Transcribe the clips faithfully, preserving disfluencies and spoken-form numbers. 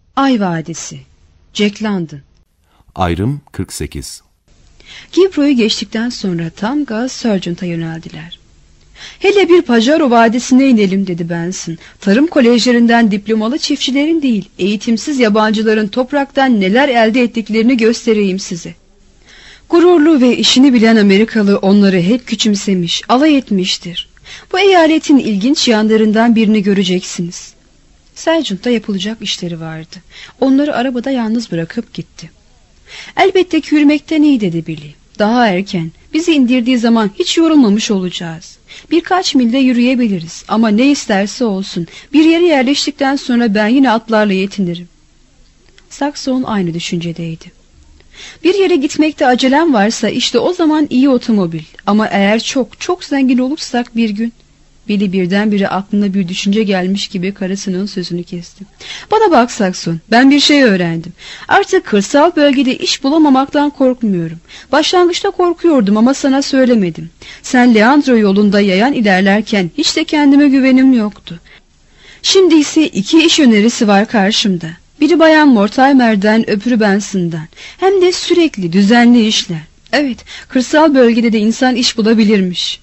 Ay Vadisi, Jack London. Ayrım kırk sekiz. Gibro'yu geçtikten sonra tam gaz Sargent'a yöneldiler. Hele bir Pajaro Vadisi'ne inelim dedi Benson. Tarım kolejlerinden diplomalı çiftçilerin değil, eğitimsiz yabancıların topraktan neler elde ettiklerini göstereyim size. Gururlu ve işini bilen Amerikalı onları hep küçümsemiş, alay etmiştir. Bu eyaletin ilginç yanlarından birini göreceksiniz. Sargent'ta yapılacak işleri vardı. Onları arabada yalnız bırakıp gitti. Elbette ki yürümekten iyi dedi Billy. Daha erken, bizi indirdiği zaman hiç yorulmamış olacağız. Birkaç milde yürüyebiliriz ama ne isterse olsun. Bir yere yerleştikten sonra ben yine atlarla yetinirim. Saxon aynı düşüncedeydi. Bir yere gitmekte acelem varsa işte o zaman iyi otomobil. Ama eğer çok çok zengin olursak bir gün... Billy birdenbire aklına bir düşünce gelmiş gibi karısının sözünü kesti. Bana bak Saxon, ben bir şey öğrendim. Artık kırsal bölgede iş bulamamaktan korkmuyorum. Başlangıçta korkuyordum ama sana söylemedim. Sen Leandro yolunda yayan ilerlerken hiç de kendime güvenim yoktu. Şimdi ise iki iş önerisi var karşımda. Biri Bayan Mortimer'den, öbürü Benson'dan. Hem de sürekli, düzenli işler. Evet, kırsal bölgede de insan iş bulabilirmiş.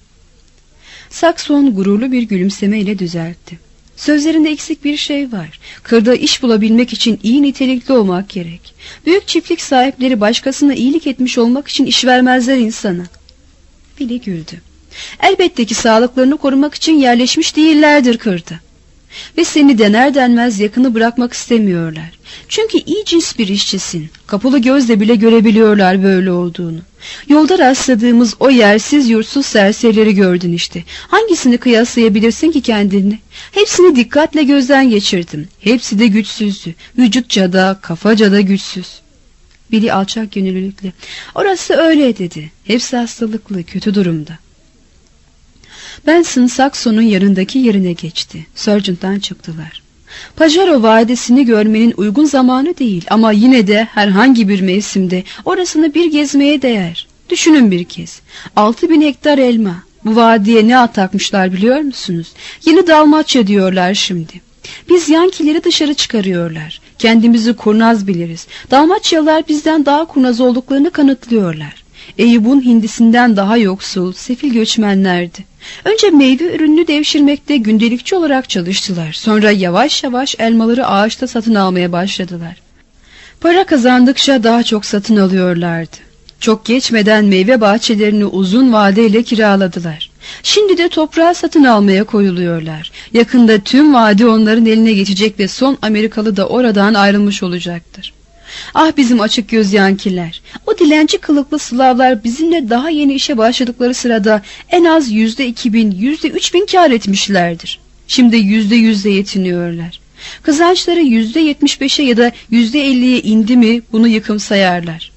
Saxon gururlu bir gülümsemeyle düzeltti. Sözlerinde eksik bir şey var. Kırda iş bulabilmek için iyi nitelikli olmak gerek. Büyük çiftlik sahipleri başkasına iyilik etmiş olmak için iş vermezler insana. Billy güldü. Elbette ki sağlıklarını korumak için yerleşmiş değillerdir kırda. Ve seni dener denmez yakını bırakmak istemiyorlar. Çünkü iyi cins bir işçisin. Kapalı gözle bile görebiliyorlar böyle olduğunu. Yolda rastladığımız o yersiz yurtsuz serserileri gördün işte. Hangisini kıyaslayabilirsin ki kendini? Hepsini dikkatle gözden geçirdim. Hepsi de güçsüzdü. Vücutça da, kafaca da güçsüz. Biri alçak gönüllülükle. Orası öyle dedi. Hepsi hastalıklı, kötü durumda. Benson Saxon'un yanındaki yerine geçti. Sargent'tan çıktılar. Pajaro Vadisi'ni görmenin uygun zamanı değil ama yine de herhangi bir mevsimde orasını bir gezmeye değer. Düşünün bir kez. Altı bin hektar elma. Bu vadiye ne atakmışlar biliyor musunuz? Yeni Dalmaçya diyorlar şimdi. Biz Yankileri dışarı çıkarıyorlar. Kendimizi kurnaz biliriz. Dalmaçyalılar bizden daha kurnaz olduklarını kanıtlıyorlar. Eyüp'un hindisinden daha yoksul, sefil göçmenlerdi. Önce meyve ürününü devşirmekte gündelikçi olarak çalıştılar. Sonra yavaş yavaş elmaları ağaçta satın almaya başladılar. Para kazandıkça daha çok satın alıyorlardı. Çok geçmeden meyve bahçelerini uzun vadeyle kiraladılar. Şimdi de toprağı satın almaya koyuluyorlar. Yakında tüm vadi onların eline geçecek ve son Amerikalı da oradan ayrılmış olacaktır. Ah bizim açık göz Yankiler. O dilenci kılıklı Slavlar bizimle daha yeni işe başladıkları sırada en az yüzde iki bin, yüzde üç bin kâr etmişlerdir. Şimdi yüzde yüzle yetiniyorlar. Kazançları yüzde yetmiş beşe ya da yüzde elliye indi mi bunu yıkım sayarlar.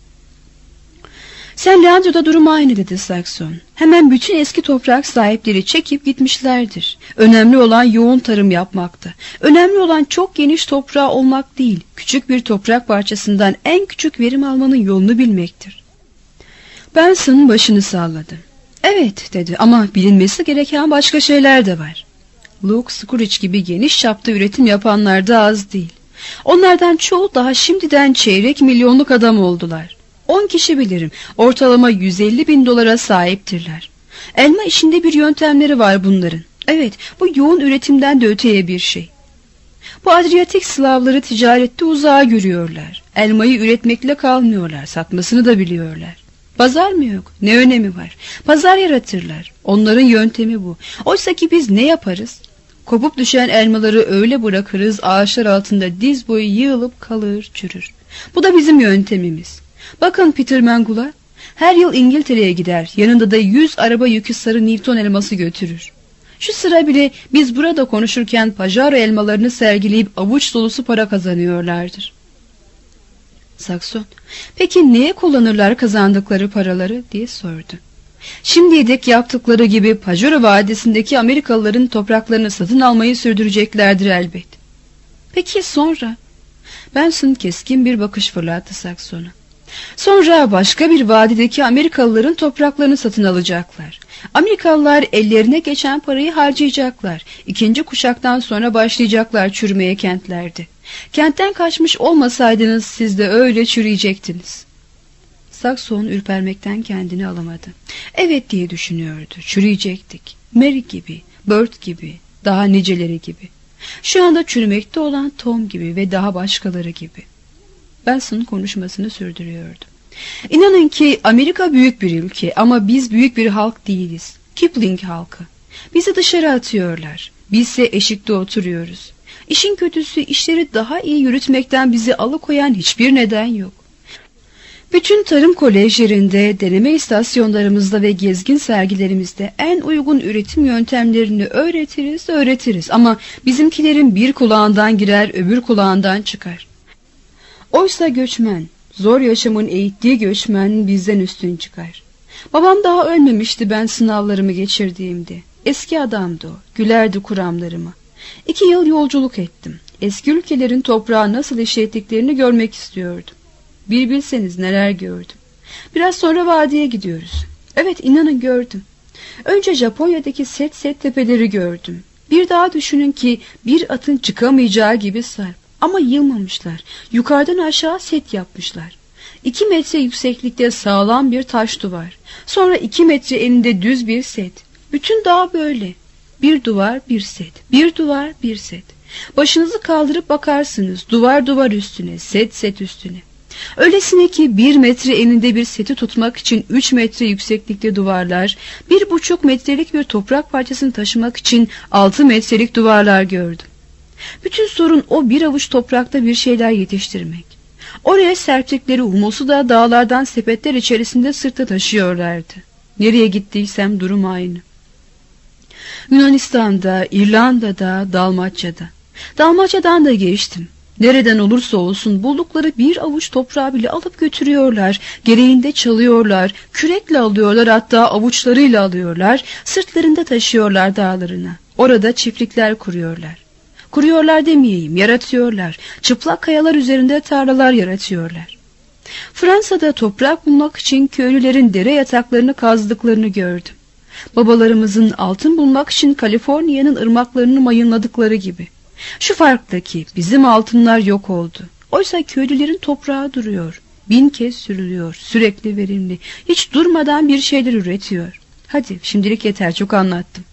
Sen Leandro'da durum aynı dedi Saxon. Hemen bütün eski toprak sahipleri çekip gitmişlerdir. Önemli olan yoğun tarım yapmaktı. Önemli olan çok geniş toprağı olmak değil, küçük bir toprak parçasından en küçük verim almanın yolunu bilmektir. Benson başını salladı. Evet dedi ama bilinmesi gereken başka şeyler de var. Luke Scurich gibi geniş çapta üretim yapanlar da az değil. Onlardan çoğu daha şimdiden çeyrek milyonluk adam oldular. On kişi bilirim. Ortalama yüz elli bin dolara sahiptirler. Elma işinde bir yöntemleri var bunların. Evet, bu yoğun üretimden de öteye bir şey. Bu Adriyatik Slavları ticarette uzağa görüyorlar. Elmayı üretmekle kalmıyorlar, satmasını da biliyorlar. Pazar mı yok? Ne önemi var? Pazar yaratırlar. Onların yöntemi bu. Oysa ki biz ne yaparız? Kopup düşen elmaları öyle bırakırız, ağaçlar altında diz boyu yığılıp kalır, çürür. Bu da bizim yöntemimiz. Bakın Peter Mengula, her yıl İngiltere'ye gider, yanında da yüz araba yükü sarı Newton elması götürür. Şu sıra bile biz burada konuşurken Pajaro elmalarını sergileyip avuç dolusu para kazanıyorlardır. Saxon, peki neye kullanırlar kazandıkları paraları diye sordu. Şimdiye dek yaptıkları gibi Pajaro Vadisi'ndeki Amerikalıların topraklarını satın almayı sürdüreceklerdir elbet. Peki sonra? Benson keskin bir bakış fırlattı Saxon'a. Sonra başka bir vadideki Amerikalıların topraklarını satın alacaklar. Amerikalılar ellerine geçen parayı harcayacaklar. İkinci kuşaktan sonra başlayacaklar çürümeye kentlerde. Kentten kaçmış olmasaydınız siz de öyle çürüyecektiniz. Saxon ürpermekten kendini alamadı. Evet diye düşünüyordu. Çürüyecektik. Mary gibi, Bert gibi, daha niceleri gibi. Şu anda çürümekte olan Tom gibi ve daha başkaları gibi. Benson konuşmasını sürdürüyordu. İnanın ki Amerika büyük bir ülke ama biz büyük bir halk değiliz. Kipling halkı. Bizi dışarı atıyorlar. Bizse eşikte oturuyoruz. İşin kötüsü işleri daha iyi yürütmekten bizi alıkoyan hiçbir neden yok. Bütün tarım kolejlerinde, deneme istasyonlarımızda ve gezgin sergilerimizde en uygun üretim yöntemlerini öğretiriz, öğretiriz ama bizimkilerin bir kulağından girer, öbür kulağından çıkar. Oysa göçmen, zor yaşamın eğittiği göçmen bizden üstün çıkar. Babam daha ölmemişti ben sınavlarımı geçirdiğimde. Eski adamdı o, gülerdi kuramlarıma. İki yıl yolculuk ettim. Eski ülkelerin toprağı nasıl işlettiklerini görmek istiyordum. Bir bilseniz neler gördüm. Biraz sonra vadiye gidiyoruz. Evet, inanın gördüm. Önce Japonya'daki set set tepeleri gördüm. Bir daha düşünün ki bir atın çıkamayacağı gibi sarp. Ama yılmamışlar. Yukarıdan aşağı set yapmışlar. İki metre yükseklikte sağlam bir taş duvar. Sonra iki metre eninde düz bir set. Bütün dağ böyle. Bir duvar bir set. Bir duvar bir set. Başınızı kaldırıp bakarsınız. Duvar duvar üstüne, set set üstüne. Öylesine ki bir metre eninde bir seti tutmak için üç metre yükseklikte duvarlar, bir buçuk metrelik bir toprak parçasını taşımak için altı metrelik duvarlar gördüm. Bütün sorun o bir avuç toprakta bir şeyler yetiştirmek. Oraya serptikleri humusu da dağlardan sepetler içerisinde sırta taşıyorlardı. Nereye gittiysem durum aynı. Yunanistan'da, İrlanda'da, Dalmaçya'da. Dalmaçya'dan da geçtim. Nereden olursa olsun buldukları bir avuç toprağı bile alıp götürüyorlar. Gereğinde çalıyorlar, kürekle alıyorlar, hatta avuçlarıyla alıyorlar, sırtlarında taşıyorlar dağlarına. Orada çiftlikler kuruyorlar. Kuruyorlar demeyeyim, yaratıyorlar. Çıplak kayalar üzerinde tarlalar yaratıyorlar. Fransa'da toprak bulmak için köylülerin dere yataklarını kazdıklarını gördüm. Babalarımızın altın bulmak için Kaliforniya'nın ırmaklarını mayınladıkları gibi. Şu farktaki bizim altınlar yok oldu. Oysa köylülerin toprağı duruyor. Bin kez sürülüyor, sürekli verimli. Hiç durmadan bir şeyler üretiyor. Hadi şimdilik yeter, çok anlattım.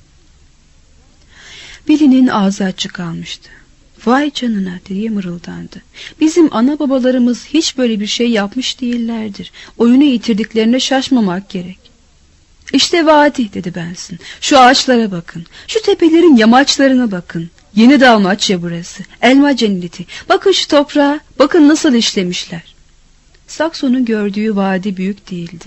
Billy'nin ağzı açık kalmıştı. Vay canına diye mırıldandı. Bizim ana babalarımız hiç böyle bir şey yapmış değillerdir. Oyunu yitirdiklerine şaşmamak gerek. İşte vadi dedi Benson. Şu ağaçlara bakın. Şu tepelerin yamaçlarına bakın. Yeni Dalmaçya burası. Elma cenneti. Bakın şu toprağa. Bakın nasıl işlemişler. Sakson'un gördüğü vadi büyük değildi.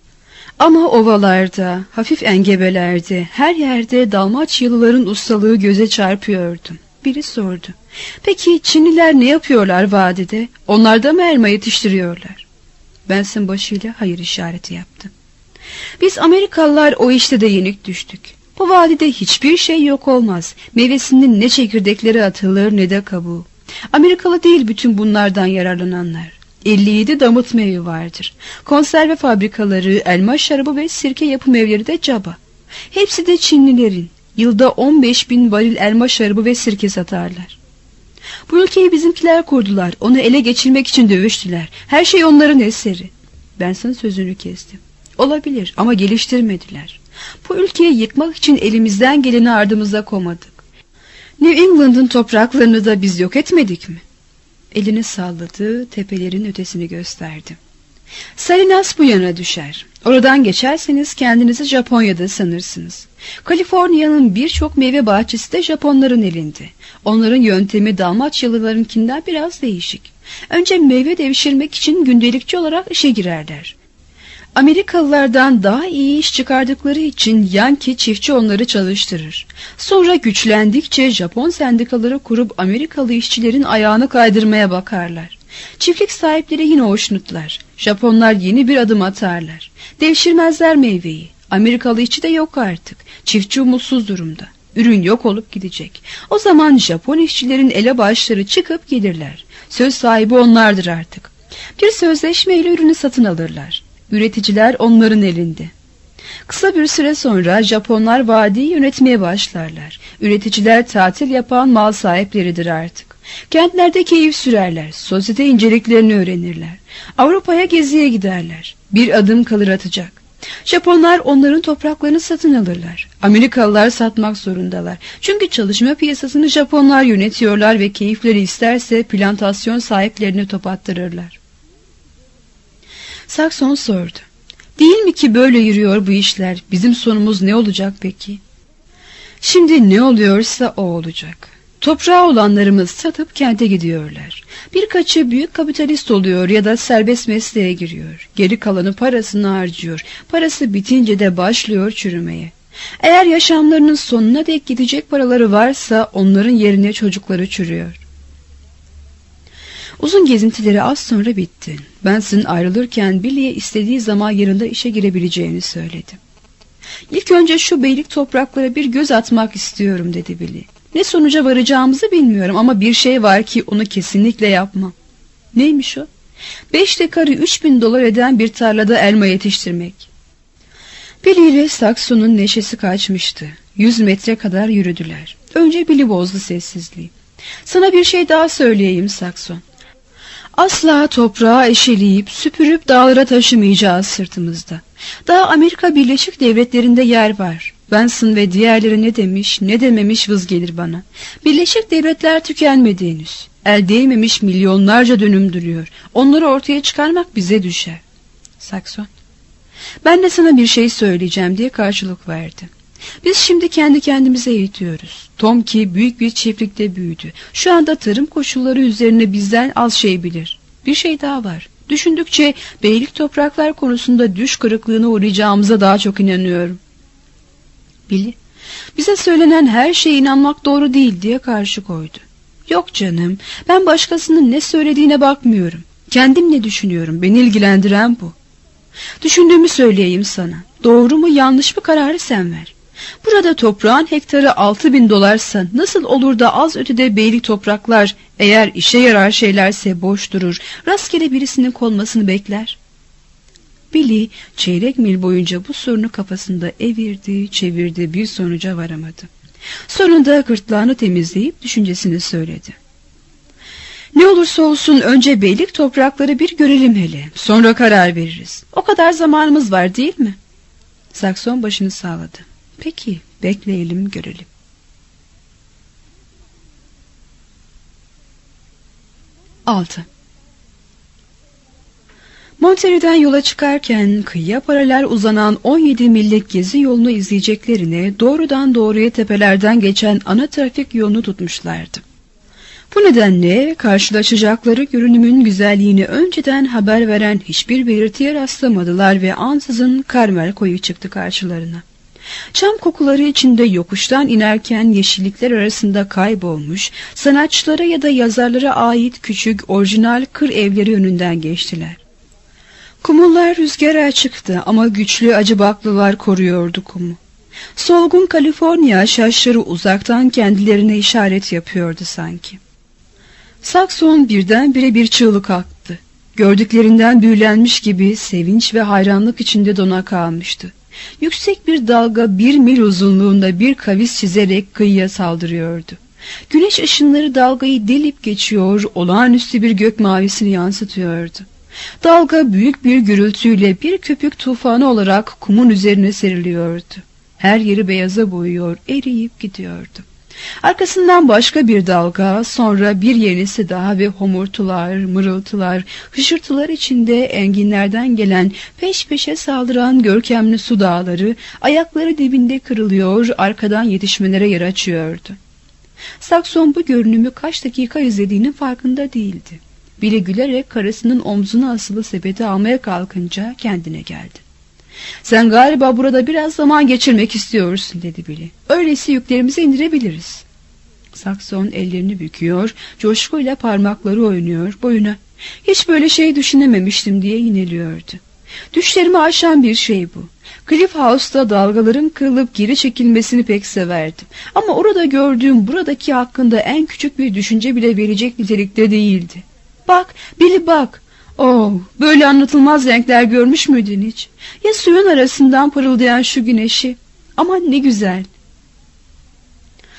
Ama ovalarda, hafif engebelerde, her yerde Dalmaçyalıların ustalığı göze çarpıyordu. Biri sordu. Peki Çinliler ne yapıyorlar vadide? Onlar da mı elma yetiştiriyorlar? Benson başıyla hayır işareti yaptı. Biz Amerikalılar o işte de yenik düştük. Bu vadide hiçbir şey yok olmaz. Meyvesinin ne çekirdekleri atılır ne de kabuğu. Amerikalı değil bütün bunlardan yararlananlar. elli yedi damıtma evi vardır. Konserve fabrikaları, elma şarabı ve sirke yapım evleri de caba. Hepsi de Çinlilerin. Yılda on beş bin varil elma şarabı ve sirke satarlar. Bu ülkeyi bizimkiler kurdular. Onu ele geçirmek için dövüştüler. Her şey onların eseri. Benson sözünü kesti. Olabilir ama geliştirmediler. Bu ülkeyi yıkmak için elimizden geleni ardımıza komadık. New England'ın topraklarını da biz yok etmedik mi? Elini salladı, tepelerin ötesini gösterdi. Salinas bu yana düşer. Oradan geçerseniz kendinizi Japonya'da sanırsınız. Kaliforniya'nın birçok meyve bahçesi de Japonların elinde. Onların yöntemi Dalmaçyalılarınkinden biraz değişik. Önce meyve devşirmek için gündelikçi olarak işe girerler. Amerikalılardan daha iyi iş çıkardıkları için Yankee çiftçi onları çalıştırır. Sonra güçlendikçe Japon sendikaları kurup Amerikalı işçilerin ayağını kaydırmaya bakarlar. Çiftlik sahipleri yine hoşnutlar. Japonlar yeni bir adım atarlar. Devşirmezler meyveyi. Amerikalı işçi de yok artık. Çiftçi umutsuz durumda. Ürün yok olup gidecek. O zaman Japon işçilerin elebaşları çıkıp gelirler. Söz sahibi onlardır artık. Bir sözleşmeyle ürünü satın alırlar. Üreticiler onların elinde. Kısa bir süre sonra Japonlar vadiyi yönetmeye başlarlar. Üreticiler tatil yapan mal sahipleridir artık. Kentlerde keyif sürerler, sosyete inceliklerini öğrenirler. Avrupa'ya geziye giderler. Bir adım kalır atacak. Japonlar onların topraklarını satın alırlar. Amerikalılar satmak zorundalar. Çünkü çalışma piyasasını Japonlar yönetiyorlar ve keyifleri isterse plantasyon sahiplerini top attırırlar. Saxon sordu. Değil mi ki böyle yürüyor bu işler? Bizim sonumuz ne olacak peki? Şimdi ne oluyorsa o olacak. Toprağı olanlarımız satıp kente gidiyorlar. Birkaçı büyük kapitalist oluyor ya da serbest mesleğe giriyor. Geri kalanı parasını harcıyor. Parası bitince de başlıyor çürümeye. Eğer yaşamlarının sonuna dek gidecek paraları varsa onların yerine çocukları çürüyor. Uzun gezintileri az sonra bitti. Benson ayrılırken Billy'e istediği zaman yarında işe girebileceğini söyledi. İlk önce şu beylik topraklara bir göz atmak istiyorum dedi Billy. Ne sonuca varacağımızı bilmiyorum ama bir şey var ki onu kesinlikle yapmam. Neymiş o? Beş dekarı üç bin dolar eden bir tarlada elma yetiştirmek. Billy ile Saxon'un neşesi kaçmıştı. Yüz metre kadar yürüdüler. Önce Billy bozdu sessizliği. Sana bir şey daha söyleyeyim Saxon. Asla toprağı eşeleyip süpürüp dağlara taşımayacağız sırtımızda. Daha Amerika Birleşik Devletleri'nde yer var. Benson ve diğerleri ne demiş ne dememiş vız gelir bana. Birleşik Devletler tükenmedi henüz. El değmemiş milyonlarca dönüm duruyor. Onları ortaya çıkarmak bize düşer. Saxon. Ben de sana bir şey söyleyeceğim diye karşılık verdi. Biz şimdi kendi kendimize eğitiyoruz. Tom ki büyük bir çiftlikte büyüdü. Şu anda tarım koşulları üzerine bizden az şey bilir. Bir şey daha var. Düşündükçe beylik topraklar konusunda düş kırıklığına uğrayacağımıza daha çok inanıyorum. Billy, bize söylenen her şeye inanmak doğru değil diye karşı koydu. Yok canım, ben başkasının ne söylediğine bakmıyorum. Kendim ne düşünüyorum, beni ilgilendiren bu. Düşündüğümü söyleyeyim sana. Doğru mu yanlış mı kararı sen ver. Burada toprağın hektarı altı bin dolarsa nasıl olur da az ötede beylik topraklar eğer işe yarar şeylerse boş durur, rastgele birisinin konmasını bekler? Billy çeyrek mil boyunca bu sorunu kafasında evirdi, çevirdi, bir sonuca varamadı. Sonunda gırtlağını temizleyip düşüncesini söyledi. Ne olursa olsun önce beylik toprakları bir görelim hele, sonra karar veririz. O kadar zamanımız var değil mi? Saxon başını sağladı. Peki, bekleyelim görelim. altı. Monterey'den yola çıkarken kıyıya paralel uzanan on yedi millik gezi yolunu izleyeceklerine doğrudan doğruya tepelerden geçen ana trafik yolunu tutmuşlardı. Bu nedenle karşılaşacakları görünümün güzelliğini önceden haber veren hiçbir belirtiye rastlamadılar ve ansızın Carmel koyu çıktı karşılarına. Çam kokuları içinde yokuştan inerken yeşillikler arasında kaybolmuş, sanatçılara ya da yazarlara ait küçük orijinal kır evleri önünden geçtiler. Kumullar rüzgara çıktı ama güçlü acı baklalar koruyordu kumu. Solgun Kaliforniya şaşları uzaktan kendilerine işaret yapıyordu sanki. Saxon birdenbire bir çığlık attı. Gördüklerinden büyülenmiş gibi sevinç ve hayranlık içinde dona kalmıştı. Yüksek bir dalga bir mil uzunluğunda bir kavis çizerek kıyıya saldırıyordu. Güneş ışınları dalgayı delip geçiyor, olağanüstü bir gök mavisini yansıtıyordu. Dalga büyük bir gürültüyle bir köpük tufanı olarak kumun üzerine seriliyordu. Her yeri beyaza boyuyor, eriyip gidiyordu. Arkasından başka bir dalga, sonra bir yenisi daha ve homurtular, mırıltılar, hışırtılar içinde enginlerden gelen peş peşe saldıran görkemli su dağları ayakları dibinde kırılıyor, arkadan yetişmelere yer açıyordu. Saxon bu görünümü kaç dakika izlediğinin farkında değildi. Billy gülerek karısının omzuna asılı sepeti almaya kalkınca kendine geldi. Sen galiba burada biraz zaman geçirmek istiyorsun dedi Billy. Öyleyse yüklerimizi indirebiliriz. Saxon ellerini büküyor, coşkuyla parmakları oynuyor boyuna. Hiç böyle şey düşünememiştim diye yineliyordu. Düşlerimi aşan bir şey bu. Cliff House'da dalgaların kırılıp geri çekilmesini pek severdim. Ama orada gördüğüm buradaki hakkında en küçük bir düşünce bile verecek nitelikte değildi. Bak Billy bak. Oh, böyle anlatılmaz renkler görmüş müydün hiç? Ya suyun arasından parıldayan şu güneşi? Aman ne güzel.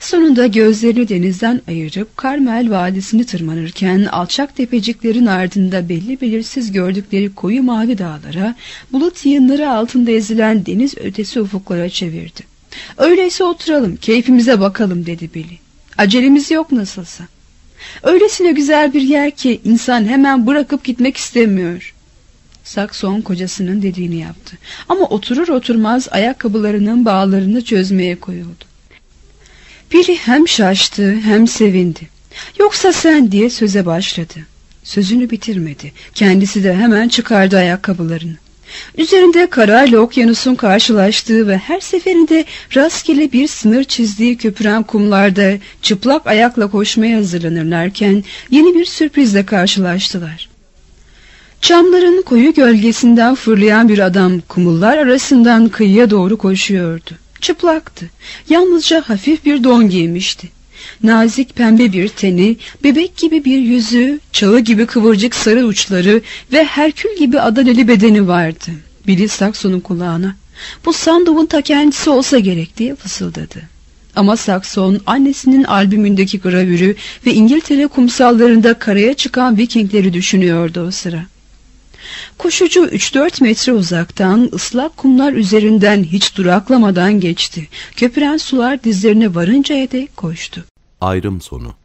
Sonunda gözlerini denizden ayırıp Karmel Vadisi'ni tırmanırken alçak tepeciklerin ardında belli belirsiz gördükleri koyu mavi dağlara, bulut yığınları altında ezilen deniz ötesi ufuklara çevirdi. "Öyleyse oturalım, keyfimize bakalım," dedi Billy. "Acelemiz yok nasılsa. Öylesine güzel bir yer ki insan hemen bırakıp gitmek istemiyor." Sakson kocasının dediğini yaptı. Ama oturur oturmaz ayakkabılarının bağlarını çözmeye koyuldu. Billy hem şaştı hem sevindi. "Yoksa sen," diye söze başladı. Sözünü bitirmedi. Kendisi de hemen çıkardı ayakkabılarını. Üzerinde karayla okyanusun karşılaştığı ve her seferinde rastgele bir sınır çizdiği köpüren kumlarda çıplak ayakla koşmaya hazırlanırlarken yeni bir sürprizle karşılaştılar. Çamların koyu gölgesinden fırlayan bir adam kumullar arasından kıyıya doğru koşuyordu. Çıplaktı. Yalnızca hafif bir don giymişti. Nazik pembe bir teni, bebek gibi bir yüzü, çalı gibi kıvırcık sarı uçları ve herkül gibi adaneli bedeni vardı. Billy Sakson'un kulağına, "Bu Sandov'un ta kendisi olsa gerek," diye fısıldadı. Ama Sakson annesinin albümündeki gravürü ve İngiltere kumsallarında karaya çıkan Vikingleri düşünüyordu o sıra. Koşucu üç dört metre uzaktan ıslak kumlar üzerinden hiç duraklamadan geçti. Köpüren sular dizlerine varıncaya dek koştu. Ayrım sonu.